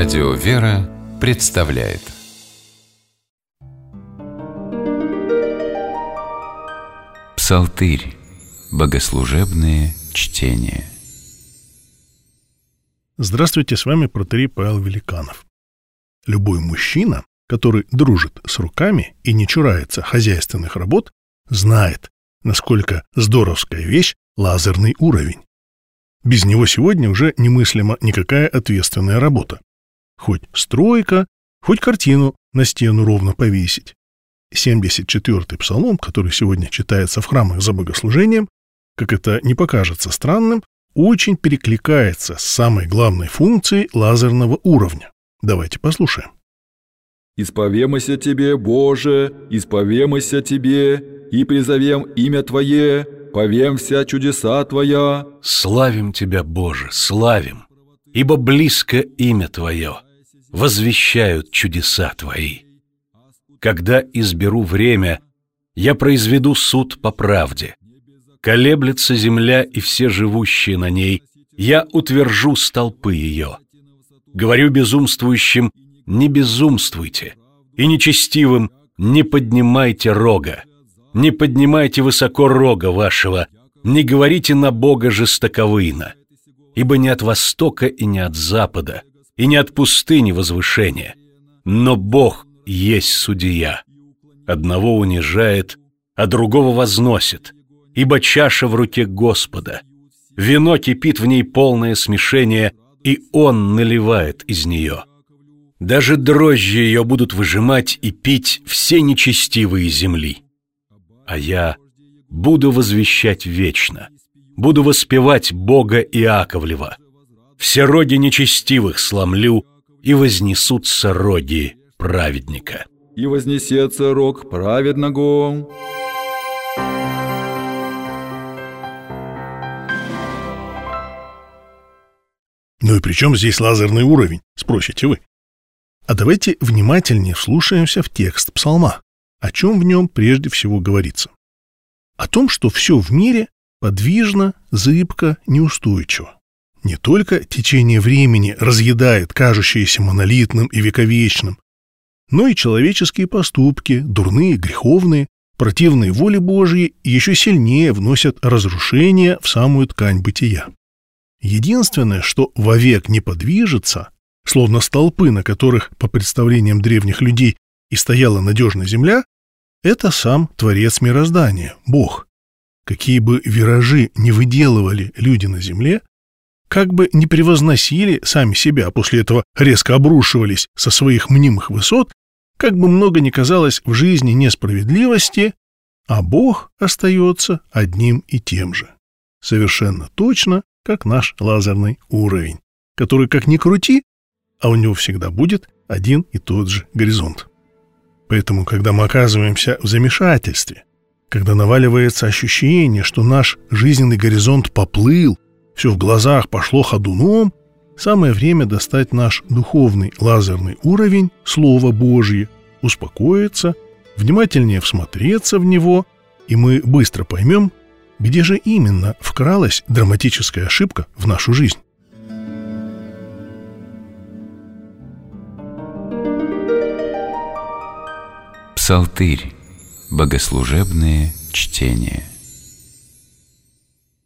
Радио «Вера» представляет Псалтырь. Богослужебные чтения. Здравствуйте, с вами протоиерей Павел Великанов. Любой мужчина, который дружит с руками и не чурается хозяйственных работ, знает, насколько здоровская вещь лазерный уровень. Без него сегодня уже немыслима никакая ответственная работа. Хоть стройка, хоть картину на стену ровно повесить. 74-й псалом, который сегодня читается в храмах за богослужением, как это не покажется странным, очень перекликается с самой главной функцией лазерного уровня. Давайте послушаем. «Исповемося Тебе, Боже, исповемося Тебе, и призовем имя Твое, повем вся чудеса Твоя». Славим Тебя, Боже, славим, ибо близко имя Твое, возвещают чудеса Твои. Когда изберу время, я произведу суд по правде. Колеблется земля и все живущие на ней, я утвержу столпы ее. Говорю безумствующим: не безумствуйте, и нечестивым: не поднимайте рога. Не поднимайте высоко рога вашего, не говорите на Бога жестоковыйно. Ибо не от востока и не от запада, и не от пустыни возвышения, но Бог есть судья. Одного унижает, а другого возносит, ибо чаша в руке Господа. Вино кипит в ней полное смешение, и Он наливает из нее. Даже дрожжи ее будут выжимать и пить все нечестивые земли. А я буду возвещать вечно, буду воспевать Бога Иаковлева. Все роги нечестивых сломлю, и вознесутся роги праведника. И вознесется рог праведного. Ну и при чем здесь лазерный уровень, спросите вы? А давайте внимательнее вслушаемся в текст псалма. О чем в нем прежде всего говорится? О том, что все в мире подвижно, зыбко, неустойчиво. Не только течение времени разъедает кажущееся монолитным и вековечным, но и человеческие поступки, дурные, греховные, противные воле Божьей, еще сильнее вносят разрушение в самую ткань бытия. Единственное, что вовек не подвижется, словно столпы, на которых, по представлениям древних людей, и стояла надежная земля, это сам Творец мироздания, Бог. Какие бы виражи не выделывали люди на земле, как бы не превозносили сами себя, а после этого резко обрушивались со своих мнимых высот, как бы много ни казалось в жизни несправедливости, а Бог остается одним и тем же. Совершенно точно, как наш лазерный уровень, который, как ни крути, а у него всегда будет один и тот же горизонт. Поэтому, когда мы оказываемся в замешательстве, когда наваливается ощущение, что наш жизненный горизонт поплыл, все в глазах пошло ходуном, самое время достать наш духовный лазерный уровень, Слово Божье, успокоиться, внимательнее всмотреться в него, и мы быстро поймем, где же именно вкралась драматическая ошибка в нашу жизнь. Псалтырь. Богослужебные чтения.